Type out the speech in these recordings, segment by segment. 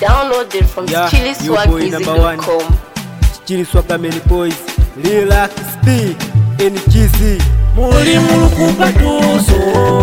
Downloaded from chiliswagmusic.com. Chiliswagameni boys, Relax P, NGC. Muli mulukupatuso,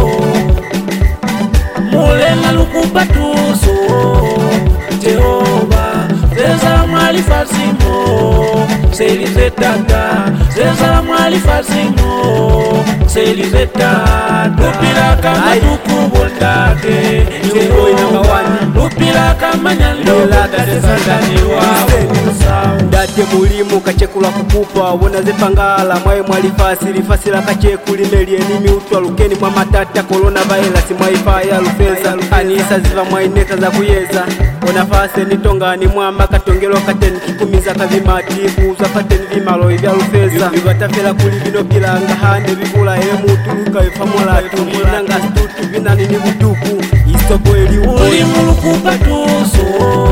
mulenga lukupatuso. Jehova, zeza mwali fasimo, selize tata. Zeza mwali fasimo, selize tata. Lupila kama tukubondake, Jehova. Lupila kama nyando, dade satani wa Date mulimu kachekula kukupa, wona zepangala mwae mwali fasila kachekuli meli enimi utwa lukeni mwa matata corona virus mwaifa ya lufeza anisa ziva mwaineta za kuyeza wona fase nitongani mwama katongelo kateni kikumiza kavimatibu zapateni vimalo vya lufeza vivatafela kuli vino bilanga hande vivula ele mutuluka vifamola tumbulanga stutu vinani ni butuku istopo eli uli mulukupatuso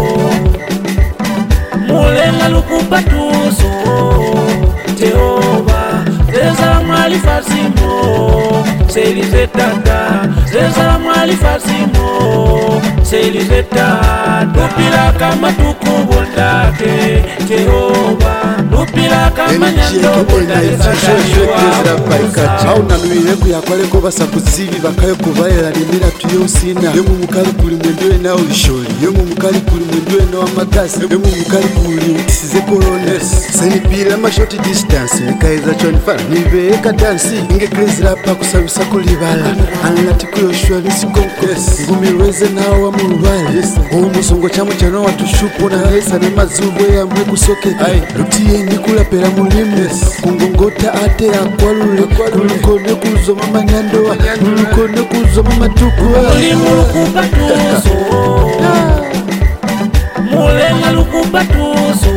mulenga lukupatuso. Jehova, zeza mwali fasimo, selize tata. Zeza mwali fasimo, selize tata. Lupila kama tukubondake, Jehova. Lupila kama nyando, dade satani wa Auna nuileku ya kwale koba sakuzivi bakayo kubalela limira tuyosina. Yemu mukali kuli mwendoe na ulisholi. Yemu mukali kuli mwendoe na wamagasi. Yemu mukali kuli utisize kolones. Seni pila ma short distance. Nikaiza chonifana niveka dansi. Inge crazy rapa kusabisa kulibala. Anlati kuyoshua nisi konkos. Ngumirweze na awa murubale. Umusongo chamu chano watushupu na hesa na mazubwe ya mwe kusoke. Lutie nikula pera mulimu. Kungongota ate ya kwalule. Kulukone kuzo mama nyandoa. Kulukone kuzo mama tukua. Muli mulukupatuso, mulenga lukupatuso.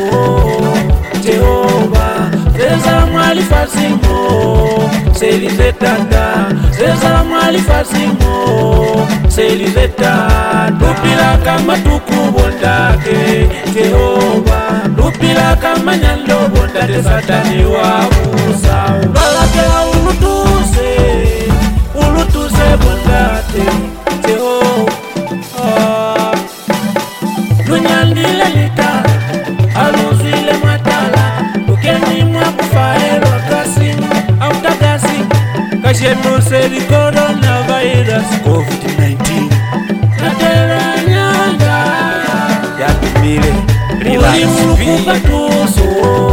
Jehova, zeza mwali fasimo, selize tata. Zeza mwali fasimo, selize tata. Lupila kama tukubondake, Jehova. Lupila kama nyando, dade satani wa usa. Balakela ulutuse bondate, Jehova. Lunyandile lita, aluzile matala. Ukeni mwakufaero kasi, autagasi. Kashemuse li coronavirus COVID-19. Natera nyanda Yapimile, Relax lukupatuso,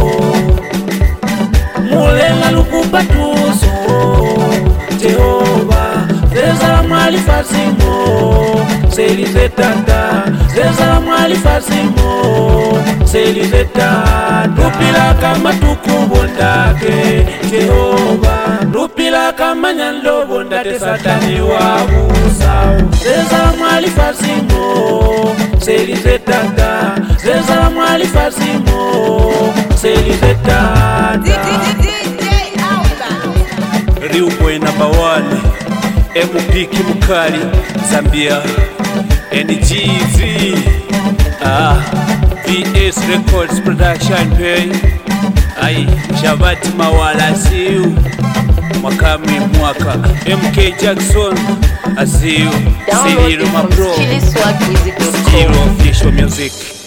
mulenga lukupatuso. Jehova, zeza mwali fasimo, selize tata. Zeza mwali fasimo, selize tata. Lupila kama tukubondake, Jehova. Lupila kama nyando, dade satani wa usa. Zeza mwali fasimo, selize tata. Zeza mwali fasimo, selize tata. Real boy number 1, MP Kimukali, Zambia, NGZ, VS Records Production Pay, Shabati Mawala, see you, Makami Mwaka, MK Jackson, I see you, Downloaded from chiliswagmusic.com. Zero Official Music.